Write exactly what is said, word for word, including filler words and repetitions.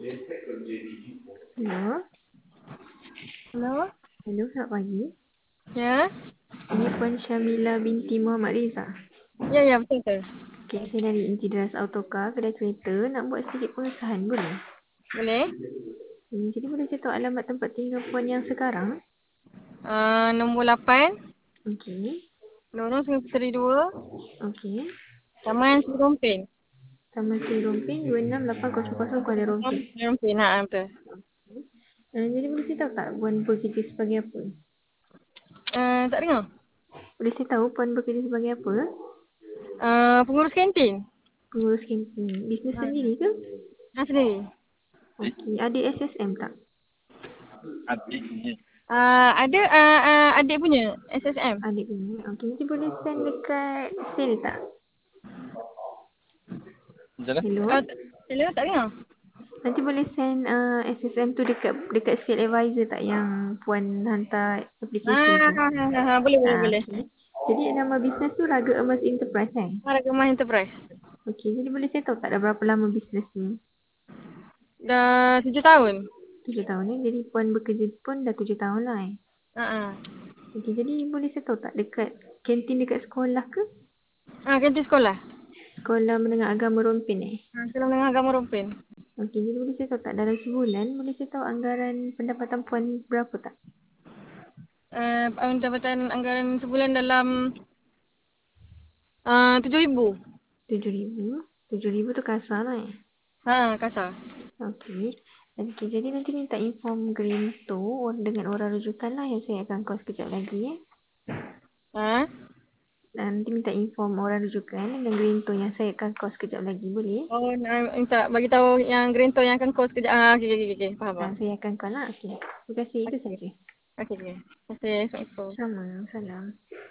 Hello. Hello? Hello, selamat pagi. Ya? Ini Puan Syamila binti Muhammad Reza. Ya, ya, betul betul. Okay, saya dari Intidas Autocar, kedai kereta. Nak buat sedikit pengesahan, boleh? Boleh? Hmm, jadi boleh saya tahu alamat tempat tinggal Puan yang sekarang? Uh, nombor lapan, Okey. Lorong Sungai Puteri dua, Okey. Taman Sri Rompin. Taman Sri Rompin dua enam lapan kosong kosong Kuala Rompin. Sri Rompin, ha, betul. Uh, jadi boleh saya tahu tak Puan bekerja sebagai apa? Uh, tak dengar? Boleh saya tahu Puan bekerja sebagai apa? Uh, pengurus kantin. Pengurus kantin. Bisnes Ha, sendiri ke? ha sendiri. Okey. Ada S S M tak? Uh, ada uh, uh, adik punya, S S M. Adik punya. Okey. Nanti boleh send dekat sale tak? Hello. Uh, hello, tak dengar? Nanti boleh send uh, S S M tu dekat dekat Skill Advisor tak yang Puan hantar application Ah, tu. ha, ha, ha, ha, boleh, boleh, Ah, boleh. okey. Jadi nama bisnes tu Raga Emas Enterprise kan? Harga Emas Enterprise. Okey, jadi boleh saya tahu tak dah berapa lama bisnes ni? Dah tujuh tahun. Tujuh tahun ni. Jadi Puan bekerja pun dah tujuh tahun lah eh. Ha, ha. Okey, jadi boleh saya tahu tak dekat kantin dekat sekolah ke? Ah, kantin sekolah. Sekolah Menengah Agama Rompin eh? Ha, sekolah menengah agama Rompin. Okey, jadi boleh saya tahu tak dalam sebulan boleh saya tahu anggaran pendapatan Puan berapa tak? Uh, pendapatan anggaran sebulan dalam uh, tujuh ribu. Tujuh ribu. Tujuh ribu tu kasar lah eh. Ha, kasar. Okey. Okey, jadi nanti minta inform Green tu dengan orang rujukan lah yang saya akan call sekejap lagi eh. Ha? Nanti minta inform orang rujukan dengan Green tu yang saya akan call sekejap lagi, boleh? Oh, nak minta bagi tahu yang green tone yang akan call sekejap. Ah, okey, okey, okey. Faham, Nah, faham. saya akan call lah. Okey. Terima kasih. Itu Okey, saja. okey. Okey. Terima kasih. Assalamualaikum. Sama. Salam.